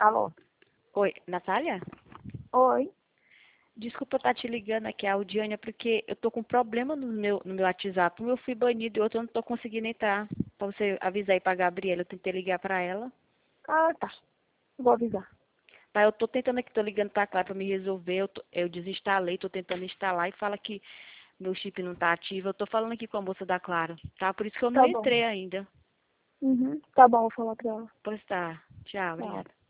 Alô? Oi, Natália? Oi? Desculpa estar te ligando aqui, a Audiânia, porque eu tô com problema no meu WhatsApp. Um eu fui banido e outro eu não tô conseguindo entrar. Pra você avisar aí pra Gabriela, eu tentei ligar pra ela. Ah, tá. Vou avisar. Tá, eu tô tentando aqui, tô ligando pra Clara pra me resolver. Eu desinstalei, tô tentando instalar e fala que meu chip não tá ativo. Eu tô falando aqui com a moça da Clara, tá? Por isso que eu não Tá bom. entrei ainda. Tá bom, vou falar pra ela. Pois tá. Tchau, Tchau. obrigada.